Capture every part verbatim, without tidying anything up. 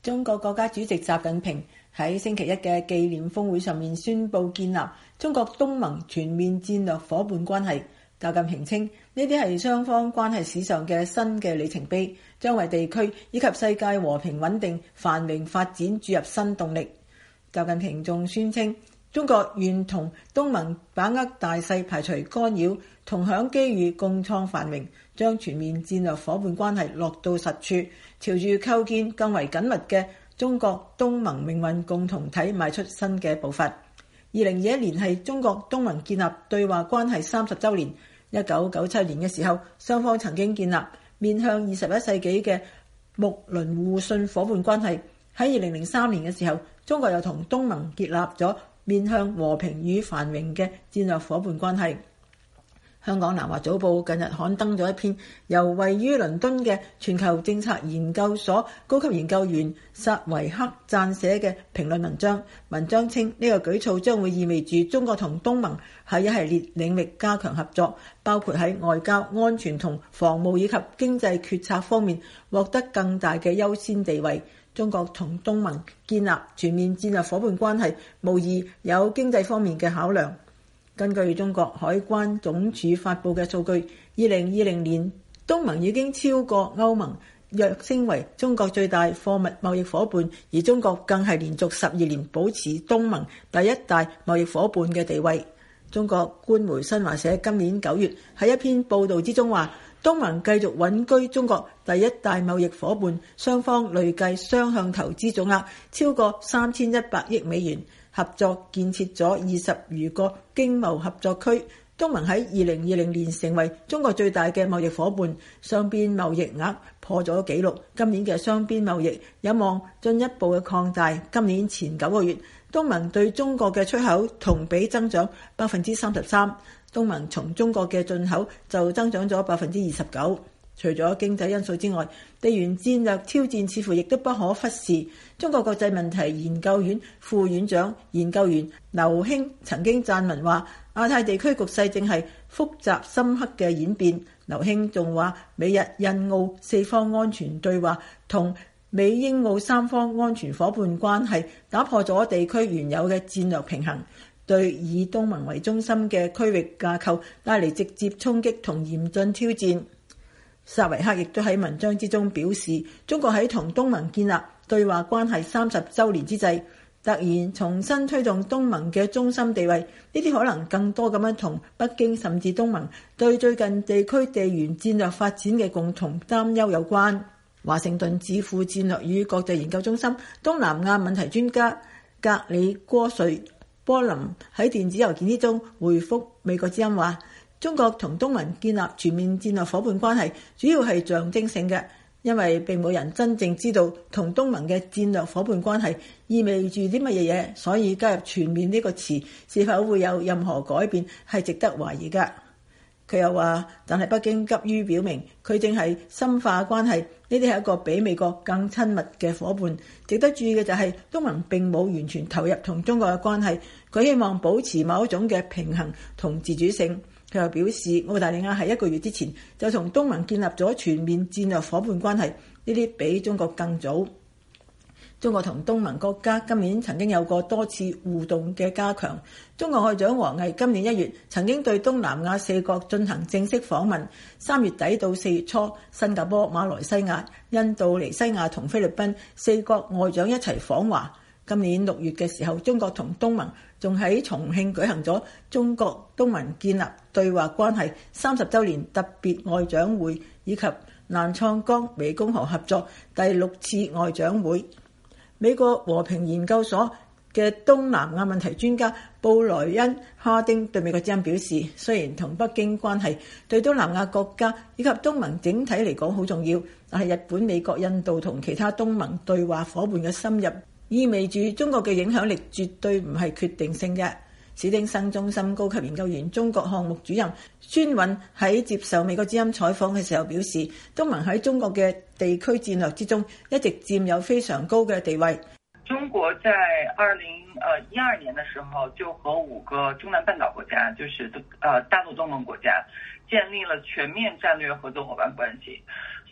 中國國家主席習近平喺星期一嘅紀念峰會上面宣布建立中國東盟全面戰略夥伴關係。習近平稱呢啲係雙方關係史上嘅新嘅里程碑，將為地區以及世界和平穩定繁榮發展注入新動力。習近平仲宣稱中國願同東盟把握大勢，排除干擾，同享機遇，共創繁榮，將全面戰略夥伴關係落到實處，朝住構建更為緊密嘅中國東盟命運共同體邁出新嘅步伐。二零二一年係中國東盟建立對話關係三十週年。一九九七年嘅時候，雙方曾經建立面向二十一世紀嘅睦鄰互信夥伴關係。喺二零零三年嘅時候，中國又同東盟建立咗面向和平與繁榮嘅戰略夥伴關係。香港南華早報近日刊登咗一篇由位於倫敦嘅全球政策研究所高級研究員薩維克撰寫嘅評論文章。文章稱呢個舉措將會意味住中國同東盟喺一系列領域加強合作，包括喺外交、安全同防務以及經濟決策方面獲得更大嘅優先地位。中國同東盟建立全面戰略夥伴關係，無疑有經濟方面嘅考量。根據中國海關總署發布嘅數據，二零二零年東盟已經超過歐盟，躍升為中國最大貨物貿易夥伴，而中國更係連續十二年保持東盟第一大貿易夥伴嘅地位。中國官媒新華社今年九月喺一篇報導之中話，東盟繼續穩居中國第一大貿易夥伴，雙方累計雙向投資總額超過三千一百億美元。合作建設咗二十餘個經貿合作區，東盟喺二零二零年成為中國最大嘅貿易夥伴，雙邊貿易額破咗紀錄。今年嘅雙邊貿易有望進一步嘅擴大。今年前九個月，東盟對中國嘅出口同比增長百分之三十三，東盟從中國嘅進口就增長咗百分之二十九。除咗經濟因素之外，地緣戰略挑戰似乎亦都不可忽視。中國國際問題研究院副院長研究員劉興曾經撰文話，亞太地區局勢正係複雜深刻嘅演變。劉興仲話，美日印澳四方安全對話同美英澳三方安全夥伴關係打破咗地區原有嘅戰略平衡，對以東盟為中心嘅區域架構帶嚟直接衝擊同嚴峻挑戰。薩維克亦都喺文章之中表示，中國喺同東盟建立對話關係三十週年之際，突然重新推動東盟嘅中心地位，呢啲可能更多咁樣同北京甚至東盟對最近地區地緣戰略發展嘅共同擔憂有關。華盛頓智庫戰略與國際研究中心東南亞問題專家格里戈瑞波林喺電子郵件之中回覆美國之音話，中國同東盟建立全面戰略夥伴關係主要係象徵性嘅，因為並冇人真正知道同東盟嘅戰略夥伴關係意味住啲乜嘢嘢，所以加入全面呢個詞是否會有任何改變係值得懷疑㗎。佢又話，但係北京急於表明佢正係深化關係，呢啲係一個比美國更親密嘅夥伴。值得注意嘅就係東盟並冇完全投入同中國嘅關係，佢希望保持某一種嘅平衡同自主性。佢又表示，澳大利亞喺一個月之前就同東盟建立咗全面戰略夥伴關係，呢啲比中國更早。中國同東盟國家今年曾經有過多次互動嘅加強。中國外長王毅今年一月曾經對東南亞四國進行正式訪問，三月底到四月初，新加坡、馬來西亞、印度尼西亞同菲律賓四國外長一齊訪華。今年六月嘅時候，中國同東盟仲喺重慶舉行咗中國東盟建立對話關係三十週年特別外長會，以及瀾滄江湄公河合作第六次外長會。美國和平研究所嘅東南亞問題專家布萊恩哈丁對美國之音表示，雖然同北京關係對東南亞國家以及東盟整體嚟講好重要，但係日本、美國、印度同其他東盟對話夥伴嘅深入，意味住中國嘅影響力絕對唔係決定性嘅。史丁生中心高級研究員中國項目主任孫韻喺接受美國之音採訪嘅時候表示，東盟喺中國嘅地區戰略之中一直佔有非常高嘅地位。 中國在二零呃一二年的時候就和五個中南半島國家，就是呃大陸東盟國家建立了全面戰略合作夥伴關係。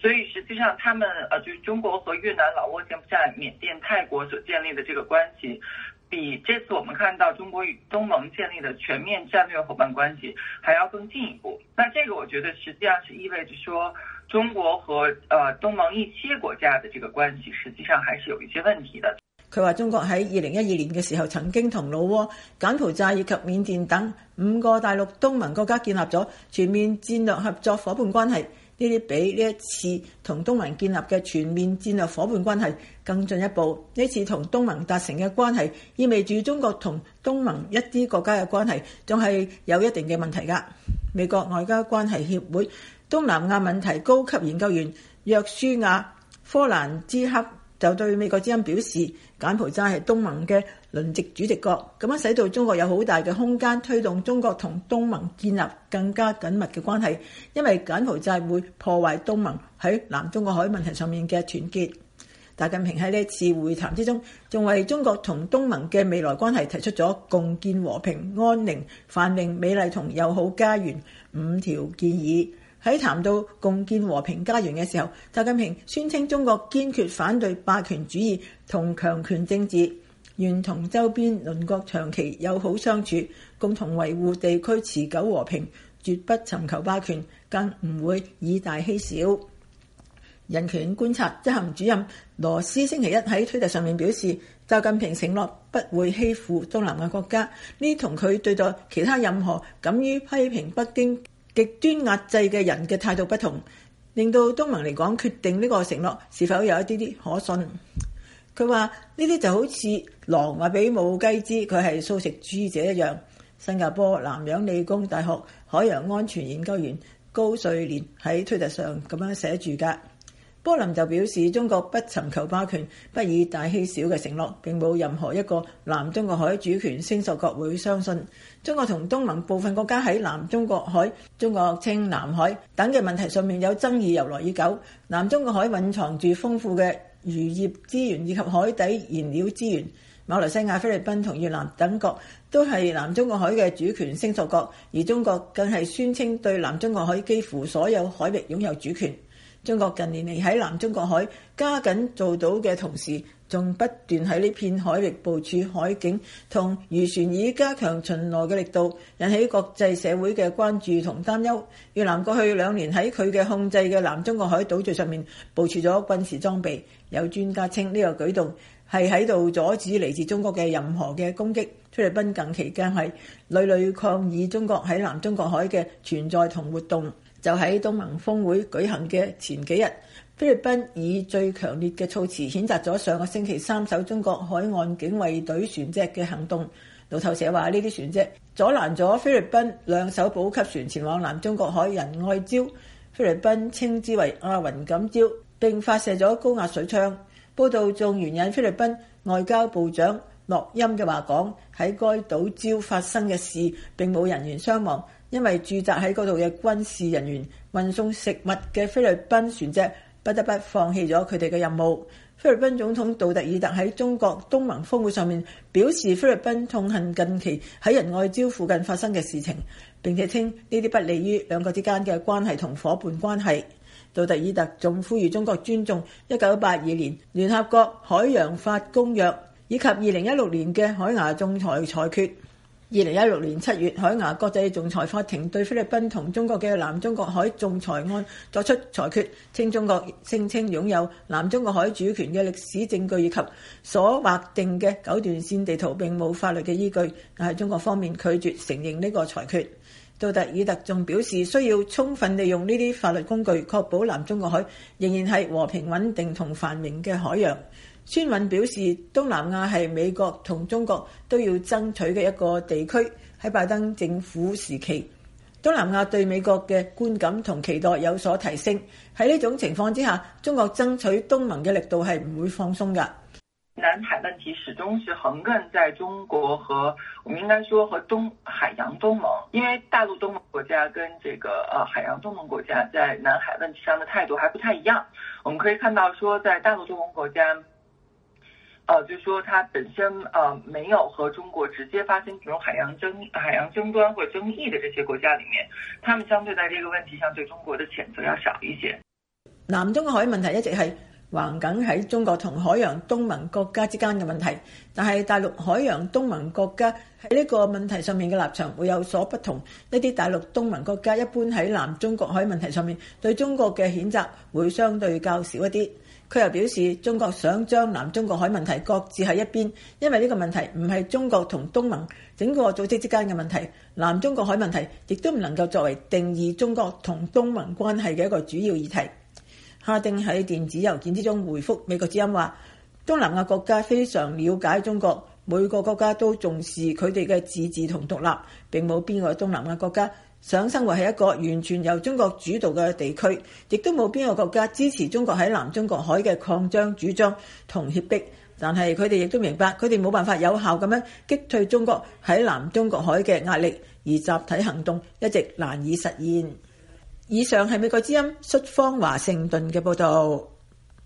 所以實際上他們呃，就是中國和越南、老撾、柬埔寨、緬甸、泰國所建立的這個關係，比這次我們看到中國與東盟建立的全面戰略夥伴關係還要更進一步。那這個我覺得實際上是意味着說，中國和呃東盟一些國家的這個關係實際上還是有一些問題的。 佢話中國喺二零一二年嘅時候曾經同老撾、柬埔寨以及緬甸等五個大陸東盟國家建立咗全面戰略合作夥伴關係。呢啲比呢一次同東盟建立嘅全面戰略夥伴關係更進一步。呢次同東盟達成嘅關係意味住中國同東盟一啲國家嘅關係仲係有一定嘅問題㗎。美國外交關係協會東南亞問題高級研究員約書亞科蘭茲克就對美國之音表示，柬埔寨係東盟嘅輪值主席國，咁樣使到中國有好大嘅空間推動中國同東盟建立更加緊密嘅關係，因為柬埔寨會破壞東盟喺南中國海問題上面嘅團結。習近平喺呢次會談之中，仲為中國同東盟嘅未來關係提出咗共建和平、安寧、繁榮、美麗同友好家園五條建議。喺談到共建和平家園嘅時候，習近平宣稱中國堅決反對霸權主義同強權政治，願同周邊鄰國長期友好相處，共同維護地區持久和平，絕不尋求霸權，更唔會以大欺小。人權觀察執行主任羅斯星期一喺推特上面表示，習近平承諾不會欺負東南亞國家，呢同佢對待其他任何敢於批評北京極端壓制嘅人嘅態度不同，令到東盟嚟講決定呢個承諾是否有一啲啲可信。佢話呢啲就好似狼話俾母雞知佢係素食主義者一樣。新加坡南洋理工大學海洋安全研究員高瑞蓮喺推特上咁樣寫住㗎。波林就表示，中國不尋求霸權、不以大欺小嘅承諾，並冇任何一個南中國海主權聲索國會相信。中國同東盟部分國家喺南中國海、中國稱南海等嘅問題上面有爭議由來已久。南中國海蘊藏住豐富嘅漁業資源以及海底燃料資源。馬來西亞、菲律賓同越南等國都係南中國海嘅主權聲索國，而中國更係宣稱對南中國海幾乎所有海域擁有主權。中國近年嚟喺南中國海加緊做到嘅同時，仲不斷喺呢片海域部署海警同漁船，以加強巡邏嘅力度，引起國際社會嘅關注同擔憂。越南過去兩年喺佢嘅控制嘅南中國海島嶼上面部署咗軍事裝備，有專家稱呢個舉動係喺度阻止嚟自中國嘅任何嘅攻擊。菲律賓近期更係屢屢抗議中國喺南中國海嘅存在同活動。就喺東盟峰會舉行嘅前幾日，菲律賓以最強烈嘅措辭譴責咗上個星期三艘中國海岸警衛隊船隻嘅行動。路透社話呢啲船隻阻攔咗菲律賓兩艘補給船前往南中國海仁愛礁，菲律賓稱之為阿雲錦礁，並發射咗高壓水槍。報道仲援引菲律賓外交部長諾欽嘅話講，喺該島礁發生嘅事並冇人員傷亡，因為駐紮喺嗰度嘅軍事人員運送食物嘅菲律賓船隻不得不放棄咗佢哋嘅任務。菲律賓總統杜特爾特喺中國東盟峰會上面表示，菲律賓痛恨近期喺仁愛礁附近發生嘅事情，並且稱呢啲不利於兩國之間嘅關係同夥伴關係。杜特爾特仲呼籲中國尊重一九八二年聯合國海洋法公約以及二零一六年嘅海牙仲裁裁決。二零一六年七月，海牙國際仲裁法庭對菲律賓同中國嘅南中國海仲裁案作出裁決，稱中國聲稱擁有南中國海主權嘅歷史證據以及所劃定嘅九段線地圖並冇法律嘅依據，但係中國方面拒絕承認呢個裁決。杜特爾特仲表示，需要充分利用呢啲法律工具，確保南中國海仍然係和平穩定同繁榮嘅海洋。孫韻表示，東南亞係美國同中國都要爭取嘅一個地區。喺拜登政府時期，東南亞對美國嘅觀感同期待有所提升。喺呢種情況之下，中國爭取東盟嘅力度係唔會放鬆㗎。 南海問題始終是橫亘在中國和我們應該說和東海洋東盟，因為大陸東盟國家跟這個呃海洋東盟國家在南海問題上的態度還不太一樣。我們可以看到說，在大陸東盟國家，呃，就是說它本身呃沒有和中國直接發生這種海洋爭海洋爭端或者爭議的這些國家裡面，他們相對在這個問題上對中國的譴責要少一些。 南中國海問題一直係橫亙喺中國同海洋東盟國家之間嘅問題，但係大陸海洋東盟國家喺呢個問題上面嘅立場會有所不同。一啲大陸東盟國家一般喺南中國海問題上面對中國嘅譴責會相對較少一啲。佢又表示，中國想將南中國海問題擱置喺一邊，因為呢個問題唔係中國同東盟整個組織之間嘅問題，南中國海問題亦都唔能夠作為定義中國同東盟關係嘅一個主要議題。哈丁喺電子郵件之中回覆美國之音話，東南亞國家非常了解中國，每個國家都重視佢哋嘅自治同獨立，並冇邊個東南亞國家想生活喺一個完全由中國主導嘅地區，亦都冇邊個國家支持中國喺南中國海嘅擴張主張同脅迫。但係佢哋亦都明白，佢哋冇辦法有效咁樣擊退中國喺南中國海嘅壓力，而集體行動一直難以實現。以上係美國之音率方華盛頓嘅報導。